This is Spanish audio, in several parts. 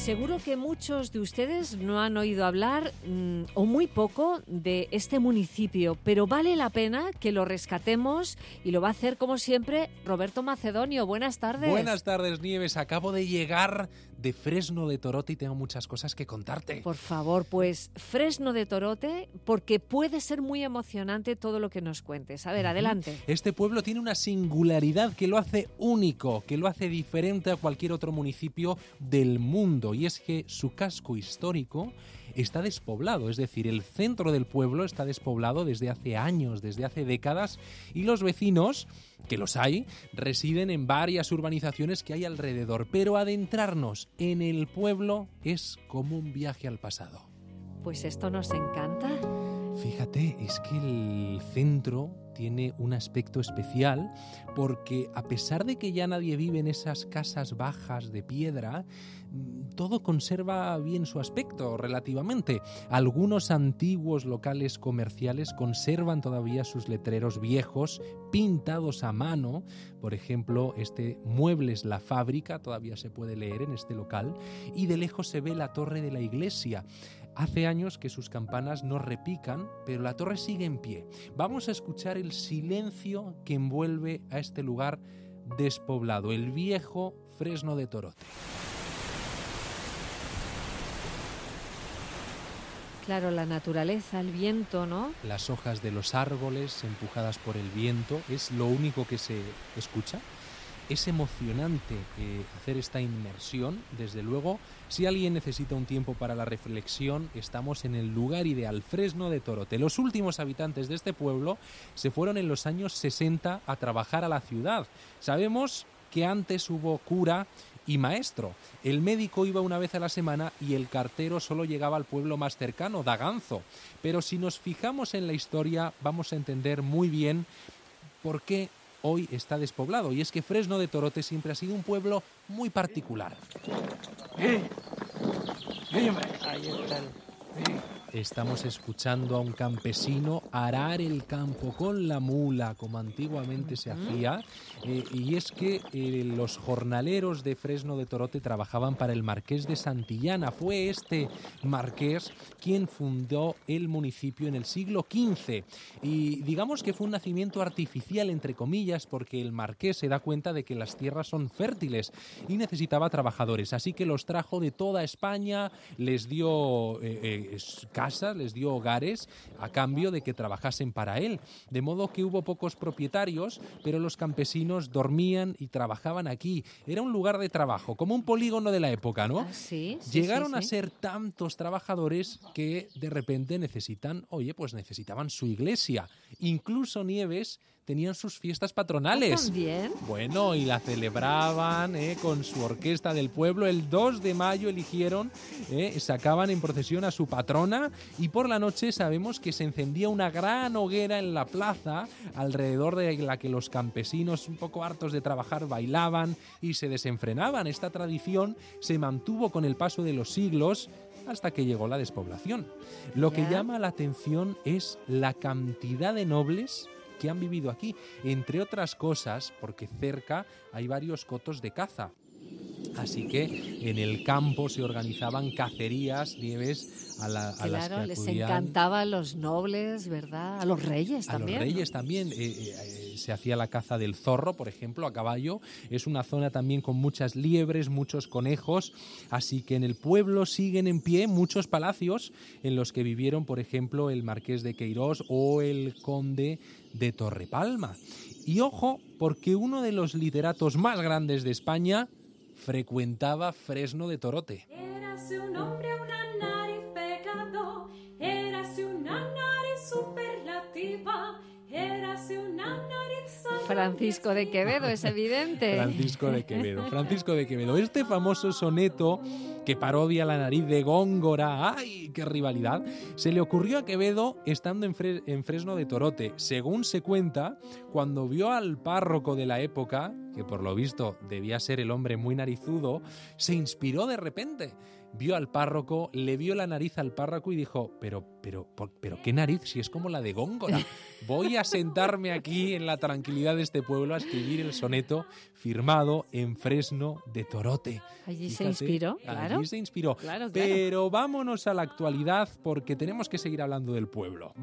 Seguro que muchos de ustedes no han oído hablar o muy poco de este municipio, pero vale la pena que lo rescatemos y lo va a hacer como siempre Roberto Macedonio. Buenas tardes. Buenas tardes, Nieves. Acabo de llegar de Fresno de Torote y tengo muchas cosas que contarte. Por favor, pues Fresno de Torote, porque puede ser muy emocionante todo lo que nos cuentes. A ver, adelante. Este pueblo tiene una singularidad que lo hace único, que lo hace diferente a cualquier otro municipio del mundo, y es que su casco histórico está despoblado, es decir, el centro del pueblo está despoblado desde hace años, desde hace décadas, y los vecinos, que los hay, residen en varias urbanizaciones que hay alrededor, pero adentrarnos en el pueblo es como un viaje al pasado. Pues esto nos encanta. Fíjate, es que el centro tiene un aspecto especial porque a pesar de que ya nadie vive en esas casas bajas de piedra, todo conserva bien su aspecto relativamente. Algunos antiguos locales comerciales conservan todavía sus letreros viejos pintados a mano. Por ejemplo, este Muebles La Fábrica todavía se puede leer en este local, y de lejos se ve la torre de la iglesia. Hace años que sus campanas no repican, pero la torre sigue en pie. Vamos a escuchar el silencio que envuelve a este lugar despoblado, el viejo Fresno de Torote. Claro, la naturaleza, el viento, ¿no? Las hojas de los árboles empujadas por el viento es lo único que se escucha. Es emocionante hacer esta inmersión, desde luego. Si alguien necesita un tiempo para la reflexión, estamos en el lugar ideal, Fresno de Torote. Los últimos habitantes de este pueblo se fueron en los años 60 a trabajar a la ciudad. Sabemos que antes hubo cura y maestro. El médico iba una vez a la semana y el cartero solo llegaba al pueblo más cercano, Daganzo. Pero si nos fijamos en la historia, vamos a entender muy bien por qué hoy está despoblado, y es que Fresno de Torote siempre ha sido un pueblo muy particular. Ahí está Estamos escuchando a un campesino arar el campo con la mula, como antiguamente se hacía, y es que los jornaleros de Fresno de Torote trabajaban para el marqués de Santillana. Fue este marqués quien fundó el municipio en el siglo XV, y digamos que fue un nacimiento artificial, entre comillas, porque el marqués se da cuenta de que las tierras son fértiles y necesitaba trabajadores, así que los trajo de toda España, les dio casas, les dio hogares a cambio de que trabajasen para él, de modo que hubo pocos propietarios, pero los campesinos dormían y trabajaban aquí. Era un lugar de trabajo, como un polígono de la época, ¿no? Sí, Llegaron a ser tantos trabajadores que de repente necesitaban su iglesia. Incluso, Nieves, tenían sus fiestas patronales. ¿También? Bueno, y la celebraban con su orquesta del pueblo. El 2 de mayo eligieron, sacaban en procesión a su patrona, y por la noche sabemos que se encendía una gran hoguera en la plaza, alrededor de la que los campesinos, un poco hartos de trabajar, bailaban y se desenfrenaban. Esta tradición se mantuvo con el paso de los siglos hasta que llegó la despoblación. Lo que llama la atención es la cantidad de nobles que han vivido aquí, entre otras cosas porque cerca hay varios cotos de caza. Así que en el campo se organizaban cacerías, Nieves, a las que acudían. Les encantaba a los nobles, ¿verdad? A los reyes también. A los reyes, ¿no? También. Se hacía la caza del zorro, por ejemplo, a caballo. Es una zona también con muchas liebres, muchos conejos. Así que en el pueblo siguen en pie muchos palacios en los que vivieron, por ejemplo, el marqués de Queirós o el conde de Torrepalma. Y ojo, porque uno de los literatos más grandes de España frecuentaba Fresno de Torote. Érase un hombre a una nariz pecado, érase una nariz superlativa, érase una nariz... Francisco de Quevedo, es evidente. Francisco de Quevedo. Este famoso soneto que parodia la nariz de Góngora, ¡ay, qué rivalidad!, se le ocurrió a Quevedo estando en Fresno de Torote. Según se cuenta, cuando vio al párroco de la época, que por lo visto debía ser el hombre muy narizudo, se inspiró de repente vio al párroco, le vio la nariz al párroco y dijo, pero ¿qué nariz? Si es como la de Góngora. Voy a sentarme aquí en la tranquilidad de este pueblo a escribir el soneto firmado en Fresno de Torote. Allí Fíjate, se inspiró, claro. Allí se inspiró. Claro. Pero vámonos a la actualidad porque tenemos que seguir hablando del pueblo.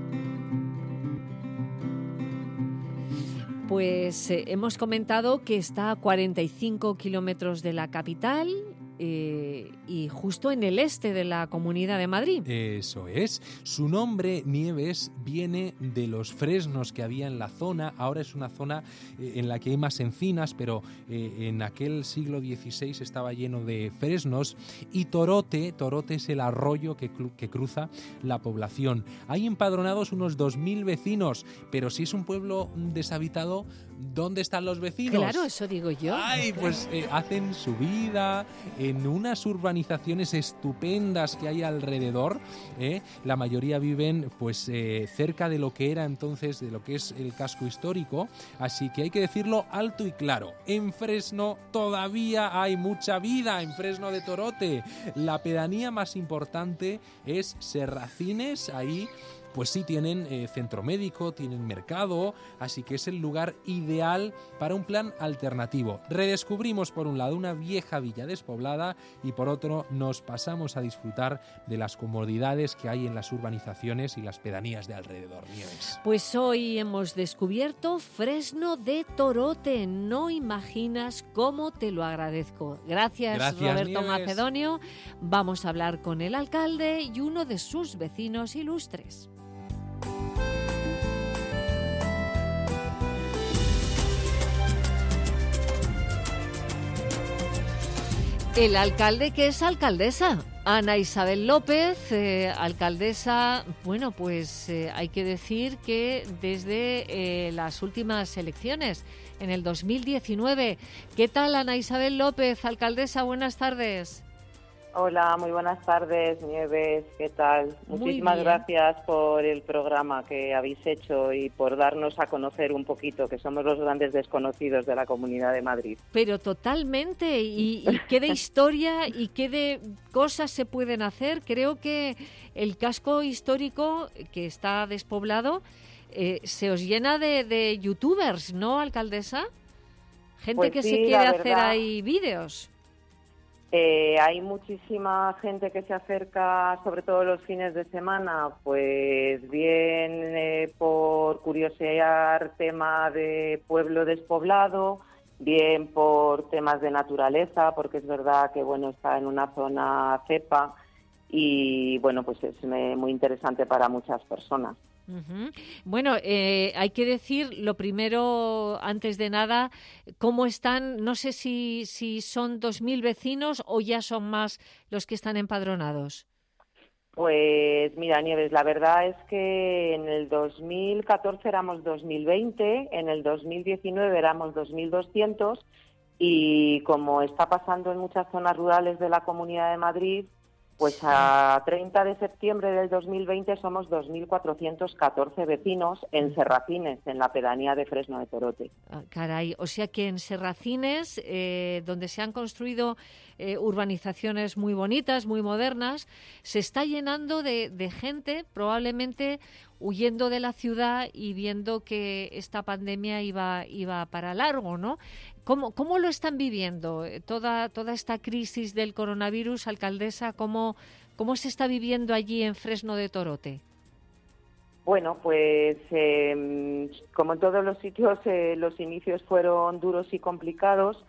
Pues hemos comentado que está a 45 kilómetros de la capital y justo en el este de la Comunidad de Madrid. Eso es. Su nombre, Nieves, viene de los fresnos que había en la zona. Ahora es una zona en la que hay más encinas, pero en aquel siglo XVI estaba lleno de fresnos. Y Torote es el arroyo que cruza la población. Hay empadronados unos 2.000 vecinos, pero si es un pueblo deshabitado, ¿dónde están los vecinos? Claro, eso digo yo. Ay, pues hacen su vida en unas urbanizaciones estupendas que hay alrededor. La mayoría viven pues cerca de lo que era entonces, de lo que es el casco histórico. Así que hay que decirlo alto y claro. En Fresno todavía hay mucha vida, en Fresno de Torote. La pedanía más importante es Serracines, ahí pues sí tienen centro médico, tienen mercado, así que es el lugar ideal para un plan alternativo. Redescubrimos por un lado una vieja villa despoblada y por otro nos pasamos a disfrutar de las comodidades que hay en las urbanizaciones y las pedanías de alrededor. Nieves. Pues hoy hemos descubierto Fresno de Torote. No imaginas cómo te lo agradezco. Gracias Roberto Nieves. Macedonio. Vamos a hablar con el alcalde y uno de sus vecinos ilustres. El alcalde que es alcaldesa, Ana Isabel López, alcaldesa, bueno, pues hay que decir que desde las últimas elecciones, en el 2019. ¿Qué tal, Ana Isabel López, alcaldesa? Buenas tardes. Hola, muy buenas tardes, Nieves, ¿qué tal? Muchísimas gracias por el programa que habéis hecho y por darnos a conocer un poquito, que somos los grandes desconocidos de la Comunidad de Madrid. Pero totalmente, y qué de historia y qué de cosas se pueden hacer. Creo que el casco histórico que está despoblado se os llena de youtubers, ¿no, alcaldesa? Gente pues que sí, se quiere hacer ahí vídeos. Hay muchísima gente que se acerca, sobre todo los fines de semana, pues bien por curiosear tema de pueblo despoblado, bien por temas de naturaleza, porque es verdad que bueno está en una zona cepa y bueno pues es muy interesante para muchas personas. Uh-huh. Bueno, hay que decir, lo primero, antes de nada, ¿cómo están? No sé si son 2.000 vecinos o ya son más los que están empadronados. Pues mira, Nieves, la verdad es que en el 2014 éramos 2.020, en el 2019 éramos 2.200 y como está pasando en muchas zonas rurales de la Comunidad de Madrid, pues a 30 de septiembre del 2020 somos 2.414 vecinos en Serracines, en la pedanía de Fresno de Torote. Ah, caray, o sea que en Serracines, donde se han construido urbanizaciones muy bonitas, muy modernas, se está llenando de gente, probablemente huyendo de la ciudad y viendo que esta pandemia iba para largo, ¿no? ¿Cómo lo están viviendo toda esta crisis del coronavirus, alcaldesa? ¿Cómo se está viviendo allí en Fresno de Torote? Bueno, pues como en todos los sitios, los inicios fueron duros y complicados,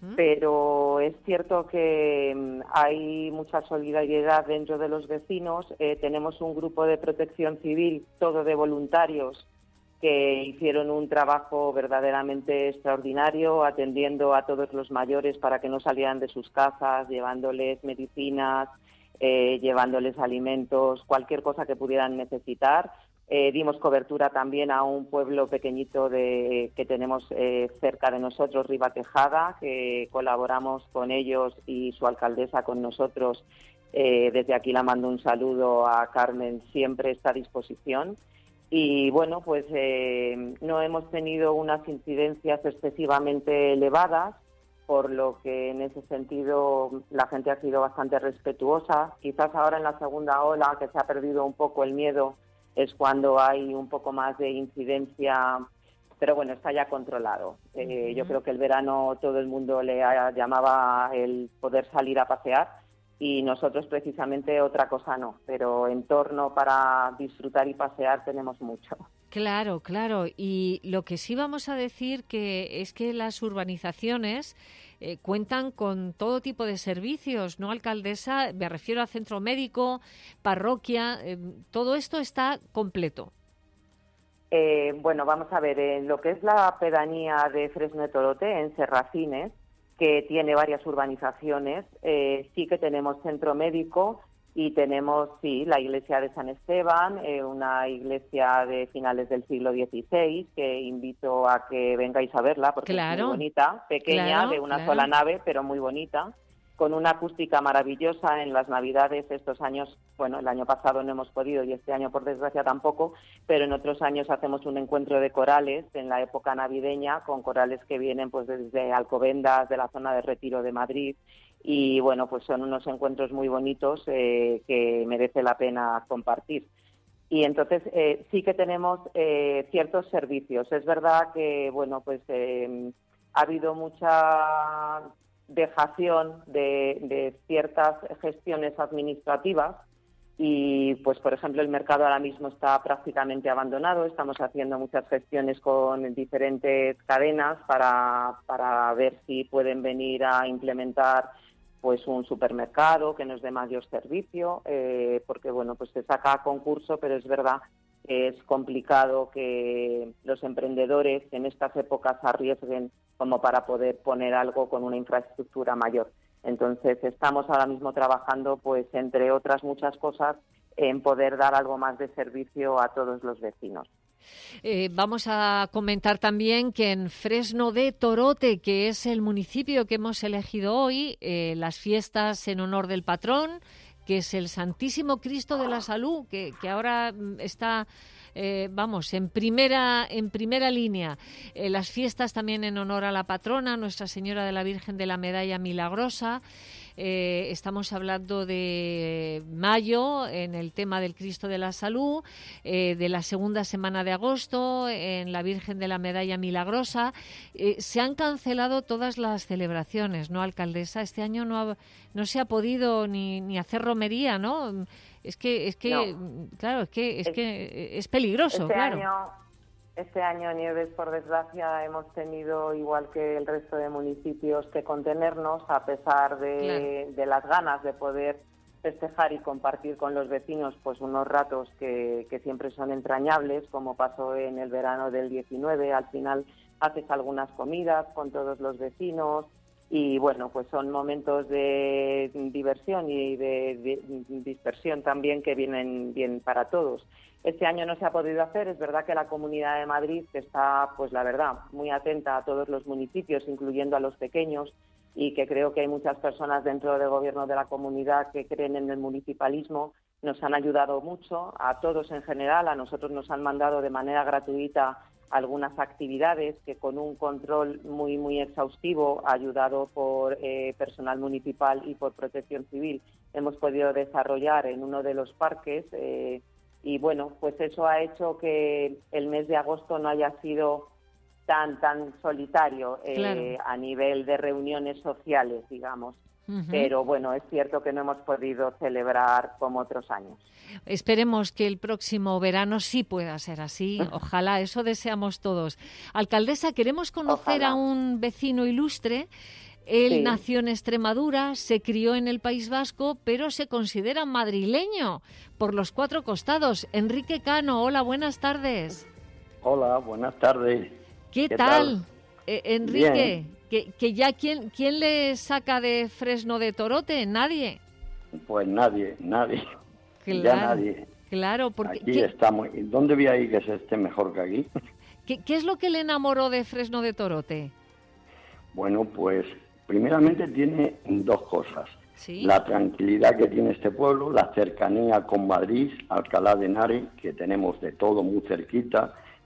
pero es cierto que hay mucha solidaridad dentro de los vecinos. Tenemos un grupo de protección civil, todo de voluntarios, que hicieron un trabajo verdaderamente extraordinario, atendiendo a todos los mayores para que no salieran de sus casas, llevándoles medicinas, llevándoles alimentos, cualquier cosa que pudieran necesitar. Dimos cobertura también a un pueblo pequeñito que tenemos cerca de nosotros, Ribatejada, que colaboramos con ellos y su alcaldesa con nosotros. Desde aquí la mando un saludo a Carmen, siempre está a disposición. Y bueno, pues no hemos tenido unas incidencias excesivamente elevadas. por lo que en ese sentido la gente ha sido bastante respetuosa. Quizás ahora en la segunda ola, que se ha perdido un poco el miedo, es cuando hay un poco más de incidencia, pero bueno, está ya controlado. Yo creo que el verano todo el mundo le llamaba el poder salir a pasear y nosotros precisamente otra cosa no, pero entorno para disfrutar y pasear tenemos mucho. Claro, claro. Y lo que sí vamos a decir que es que las urbanizaciones cuentan con todo tipo de servicios, ¿no, alcaldesa? Me refiero a centro médico, parroquia, todo esto está completo. Bueno, vamos a ver, en lo que es la pedanía de Fresno de Torote, en Serracines, que tiene varias urbanizaciones, sí que tenemos centro médico y tenemos, sí, la iglesia de San Esteban, una iglesia de finales del siglo XVI, que invito a que vengáis a verla, porque es muy bonita, pequeña, de una sola nave, pero muy bonita, con una acústica maravillosa en las Navidades. Estos años, bueno, el año pasado no hemos podido y este año por desgracia tampoco, pero en otros años hacemos un encuentro de corales en la época navideña, con corales que vienen pues desde Alcobendas, de la zona de Retiro de Madrid, y bueno, pues son unos encuentros muy bonitos que merece la pena compartir. Y entonces sí que tenemos ciertos servicios. Es verdad que, bueno, pues ha habido mucha dejación de ciertas gestiones administrativas y, pues, por ejemplo, el mercado ahora mismo está prácticamente abandonado. Estamos haciendo muchas gestiones con diferentes cadenas para ver si pueden venir a implementar pues un supermercado que nos dé mayor servicio, porque, bueno, pues se saca a concurso, pero es verdad que es complicado que los emprendedores en estas épocas arriesguen como para poder poner algo con una infraestructura mayor. Entonces, estamos ahora mismo trabajando, pues, entre otras muchas cosas, en poder dar algo más de servicio a todos los vecinos. Vamos a comentar también que en Fresno de Torote, que es el municipio que hemos elegido hoy, las fiestas en honor del patrón, que es el Santísimo Cristo de la Salud, que ahora está en primera línea. Las fiestas también en honor a la patrona, Nuestra Señora de la Virgen de la Medalla Milagrosa. Estamos hablando de mayo en el tema del Cristo de la Salud, de la segunda semana de agosto en la Virgen de la Medalla Milagrosa. Se han cancelado todas las celebraciones, ¿no, alcaldesa? Este año no se ha podido ni hacer romería, ¿no? Es que no. Claro, es que es peligroso, claro. Este año, Nieves, por desgracia, hemos tenido, igual que el resto de municipios, que contenernos a pesar de las ganas de poder festejar y compartir con los vecinos pues unos ratos que siempre son entrañables, como pasó en el verano del 19. Al final haces algunas comidas con todos los vecinos y, bueno, pues son momentos de diversión y de dispersión también que vienen bien para todos. Este año no se ha podido hacer. Es verdad que la Comunidad de Madrid está, pues la verdad, muy atenta a todos los municipios, incluyendo a los pequeños, y que creo que hay muchas personas dentro del gobierno de la comunidad que creen en el municipalismo. Nos han ayudado mucho, a todos en general. A nosotros nos han mandado de manera gratuita algunas actividades que, con un control muy, muy exhaustivo, ayudado por personal municipal y por Protección Civil, hemos podido desarrollar en uno de los parques. Y bueno, pues eso ha hecho que el mes de agosto no haya sido tan solitario a nivel de reuniones sociales, digamos. Pero bueno, es cierto que no hemos podido celebrar como otros años. Esperemos que el próximo verano sí pueda ser así. Ojalá, eso deseamos todos. Alcaldesa, queremos conocer a un vecino ilustre. Él nació en Extremadura, se crió en el País Vasco, pero se considera madrileño por los cuatro costados. Enrique Cano, hola, buenas tardes. Hola, buenas tardes. ¿Qué tal? Enrique, que ya ¿quién le saca de Fresno de Torote? ¿Nadie? Pues nadie. Claro, ya nadie. Claro, porque... Aquí estamos. ¿Dónde vi ahí que se esté mejor que aquí? ¿Qué es lo que le enamoró de Fresno de Torote? Bueno, pues primeramente tiene dos cosas. ¿Sí? La tranquilidad que tiene este pueblo, la cercanía con Madrid, Alcalá de Henares, que tenemos de todo muy cerquita,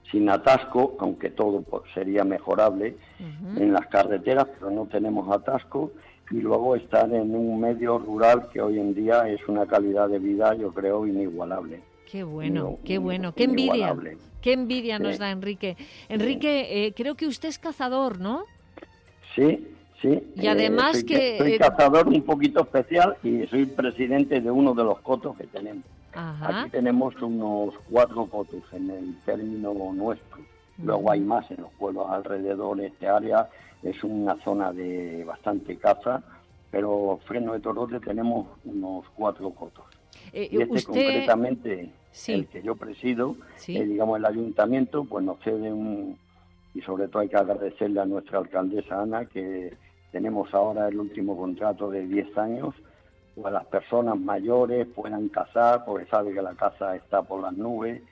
sin atasco, aunque todo pues, sería mejorable en las carreteras, pero no tenemos atasco, y luego estar en un medio rural que hoy en día es una calidad de vida, yo creo, inigualable. Qué bueno, qué bueno, qué envidia. Qué envidia nos da Enrique. Enrique, creo que usted es cazador, ¿no? Sí. Y además soy cazador un poquito especial y soy presidente de uno de los cotos que tenemos. Ajá. Aquí tenemos unos 4 cotos en el término nuestro. Luego hay más en los pueblos alrededor de este área. Es una zona de bastante caza, pero Fresno de Torote tenemos unos 4 cotos. Y usted... concretamente, sí. el que yo presido, sí. digamos el ayuntamiento, pues nos cede y sobre todo hay que agradecerle a nuestra alcaldesa Ana, que tenemos ahora el último contrato de 10 años, pues las personas mayores puedan cazar, porque sabe que la caza está por las nubes,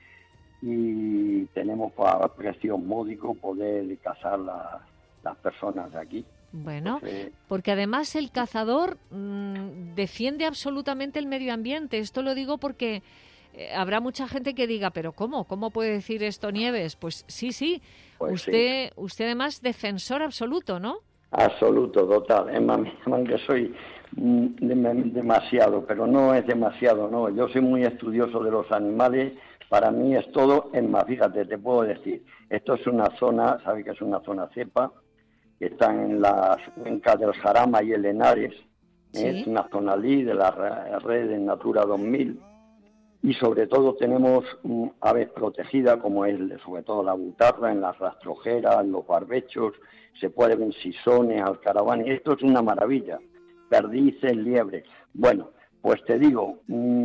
y tenemos a precios módicos poder cazar las personas de aquí. Bueno, Entonces, porque además el cazador defiende absolutamente el medio ambiente. Esto lo digo porque habrá mucha gente que diga, pero ¿cómo? ¿Cómo puede decir esto Nieves? Pues sí. Pues usted además defensor absoluto, ¿no? Absoluto, total. Es más, que soy demasiado, pero no es demasiado, no. Yo soy muy estudioso de los animales. Para mí es todo. Es más, fíjate, te puedo decir, esto es una zona, ¿sabes que es una zona cepa? Que están en las cuencas del Jarama y el Henares. Sí. Es una zona LI de la red de Natura 2000. Y sobre todo tenemos aves protegidas, como es sobre todo la butarra, en las rastrojeras, en los barbechos, se puede ver sisones, alcaravanes, y esto es una maravilla, perdices, liebres. Bueno, pues te digo,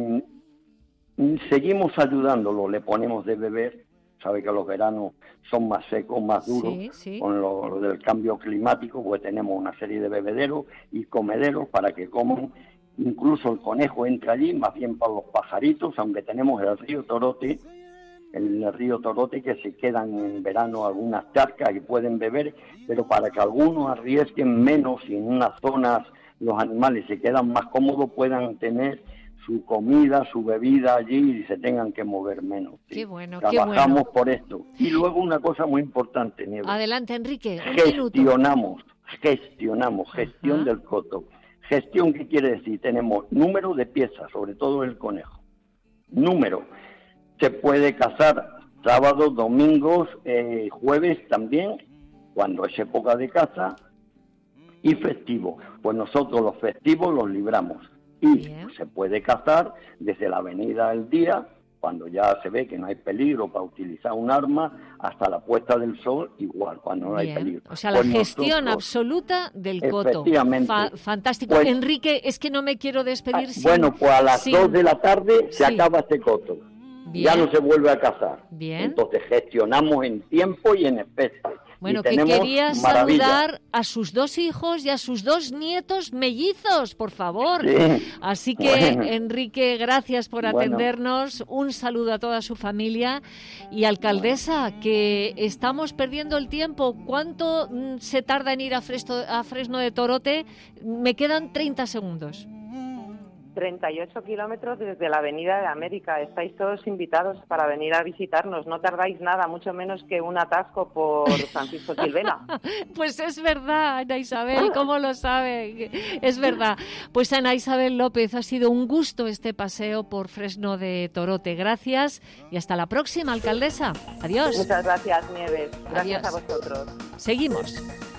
seguimos ayudándolo, le ponemos de beber, sabe que los veranos son más secos, más duros, sí. Con lo del cambio climático, pues tenemos una serie de bebederos y comederos para que coman. Incluso el conejo entra allí, más bien para los pajaritos, aunque tenemos el río Torote, que se quedan en verano algunas charcas y pueden beber, pero para que algunos arriesguen menos y en unas zonas los animales se quedan más cómodos, puedan tener su comida, su bebida allí y se tengan que mover menos. ¿Sí? Qué bueno, Trabajamos por esto. Y luego una cosa muy importante, Nieves. Adelante, Enrique, un minuto. Gestionamos, gestión del coto. Gestión, ¿qué quiere decir? Tenemos número de piezas, sobre todo el conejo. Número. Se puede cazar sábados, domingos, jueves también, cuando es época de caza, y festivo. Pues nosotros los festivos los libramos. Y se puede cazar desde la avenida del día, cuando ya se ve que no hay peligro para utilizar un arma, hasta la puesta del sol, igual, cuando no hay peligro. O sea, la gestión absoluta del coto. Efectivamente. Fantástico. Pues, Enrique, es que no me quiero despedir sin... Bueno, pues a las 2 de la tarde se acaba este coto. Bien. Ya no se vuelve a cazar. Bien. Entonces gestionamos en tiempo y en especie. Bueno, y que quería maravilla. saludar a sus 2 hijos y a sus 2 nietos mellizos, por favor. Sí. Así que, bueno. Enrique, gracias por atendernos. Un saludo a toda su familia. Y alcaldesa, que estamos perdiendo el tiempo. ¿Cuánto se tarda en ir a Fresno de Torote? Me quedan 30 segundos. 38 kilómetros desde la Avenida de América. Estáis todos invitados para venir a visitarnos. No tardáis nada, mucho menos que un atasco por Francisco Silvela. Pues es verdad, Ana Isabel, ¿cómo lo sabe? Es verdad. Pues Ana Isabel López, ha sido un gusto este paseo por Fresno de Torote. Gracias y hasta la próxima, alcaldesa. Adiós. Muchas gracias, Nieves. Gracias. Adiós. A vosotros. Seguimos.